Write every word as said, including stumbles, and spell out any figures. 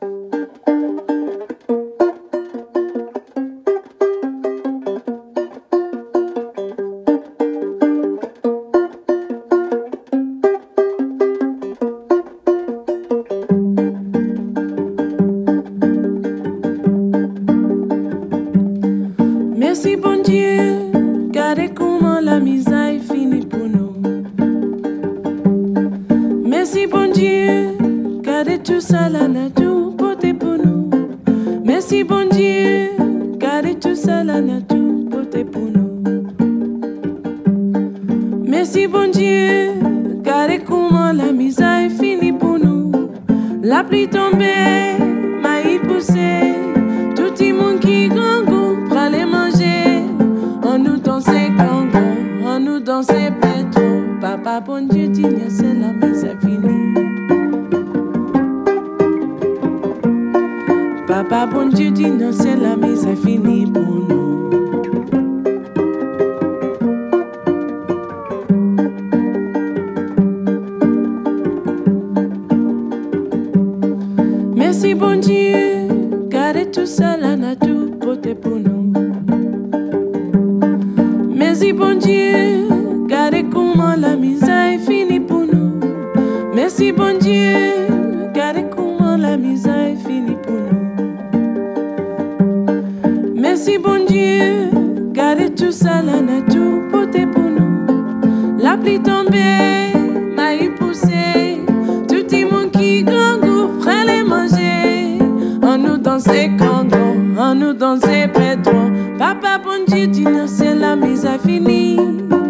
Merci bon Dieu, regardez comment la misère finit pour nous. Merci bon Dieu, regardez tout ça la nature porté pour nous. Merci bon Dieu, regardez tout ça la nature porté pour nous. Merci bon Dieu, regardez comment la misère finit pour nous. La pluie tombée, maïs poussé, tout le monde qui grand goût prend manger. On nous dansait congo, on nous dansait pétro. Papa bon Dieu dit c'est la misère finie. Papa bon Dieu dit non c'est la misère finie pour nous. Merci bon Dieu, gardez tout ça la nature porté pour nous. Merci bon Dieu, gardez comment la misère finit pour nous. Merci bon Dieu, gardez comment la misère finit pour nous. Merci bon Dieu, gardez tout ça la nature porté pour nous. La pluie tombée, maïs poussé, tout le monde qui grand goût prend les manger. On nous dansait congo, on nous dansait pétro. Papa bon Dieu dit non c'est la misère finie.